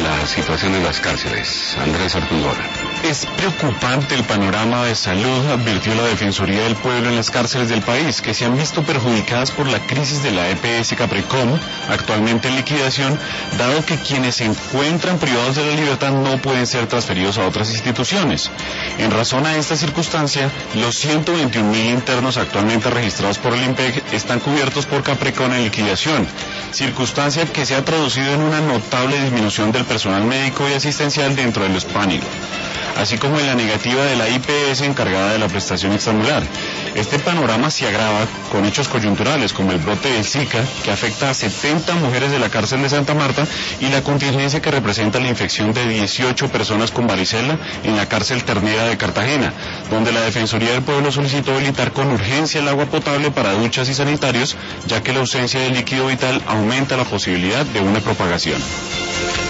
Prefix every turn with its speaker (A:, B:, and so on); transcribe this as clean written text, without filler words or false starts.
A: la situación en las cárceles. Andrés Artundora.
B: Es preocupante el panorama de salud, advirtió la Defensoría del Pueblo en las cárceles del país, que se han visto perjudicadas por la crisis de la EPS Caprecom, actualmente en liquidación, dado que quienes se encuentran privados de la libertad no pueden ser transferidos a otras instituciones. En razón a esta circunstancia, los 121.000 internos actualmente registrados por el IMPEC están cubiertos por Caprecom en liquidación, circunstancia que se ha traducido en una notable disminución del personal médico y asistencial dentro del SPANIL, así como en la negativa de la IPS encargada de la prestación extramural. Este panorama se agrava con hechos coyunturales como el brote del Zika, que afecta a 70 mujeres de la cárcel de Santa Marta, y la contingencia que representa la infección de 18 personas con varicela en la cárcel Ternera de Cartagena, donde la Defensoría del Pueblo solicitó habilitar con urgencia el agua potable para duchas y sanitarios, ya que la ausencia de líquido vital aumenta la posibilidad de una propagación.